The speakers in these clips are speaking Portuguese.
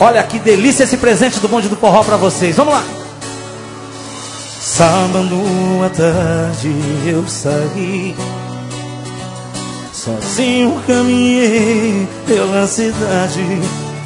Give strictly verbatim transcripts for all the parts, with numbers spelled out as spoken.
Olha que delícia esse presente do Bonde do Forró pra vocês. Vamos lá. Sábado à tarde eu saí, sozinho caminhei pela cidade.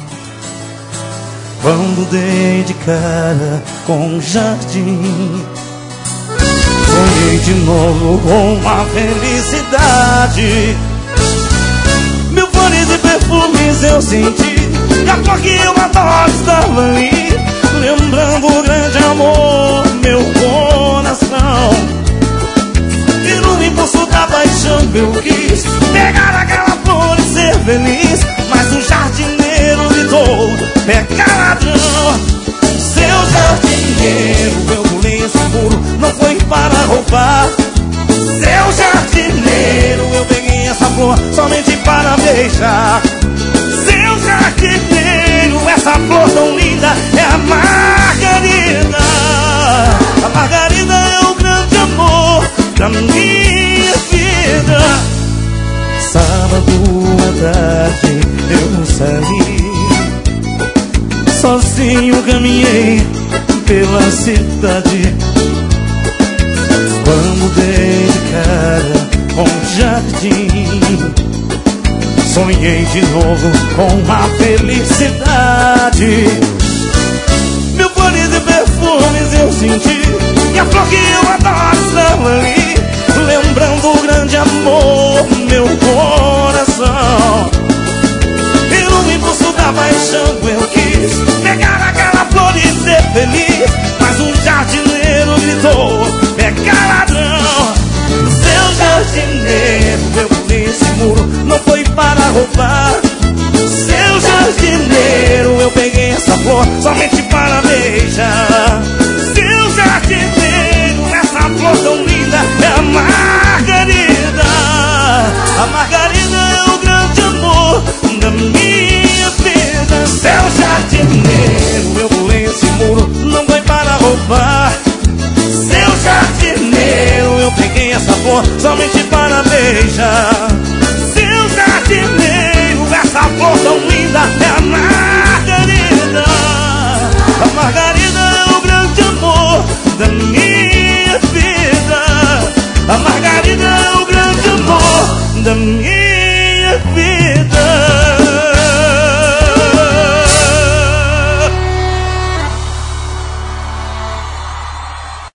Quando dei de cara com um jardim, sonhei de novo com uma felicidade. Mil flores e perfumes eu senti, e a flor que eu adoro estava ali, lembrando o grande amor, meu coração. E no impulso da paixão eu quis pegar aquela flor e ser feliz, mas o jardineiro gritou: pega ladrão. Seu jardineiro, eu pulei esse muro, não foi para roubar. Seu jardineiro, eu peguei essa flor somente para beijar. Seu jardineiro, essa flor tão linda é a margarida. A margarida é o grande amor da minha vida. Sábado à tarde eu saí, sozinho caminhei pela cidade. Quando dei de cara com o jardim, sonhei de novo com uma felicidade. Mil flores e perfumes eu senti, e a flor que eu adoro estava ali, lembrando o grande amor, meu coração. E no impulso da paixão eu quis pegar aquela flor e ser feliz, mas o jardineiro gritou: pega ladrão. Seu jardineiro, eu pulei esse muro, não foi para roubar. Seu jardineiro, eu peguei essa flor somente para beijar. Seu jardineiro, essa flor tão linda é a margarida. A margarida é o grande amor da minha vida. Seu jardineiro, eu pulei esse muro, não foi para roubar. Seu jardineiro, eu peguei essa flor somente para beijar.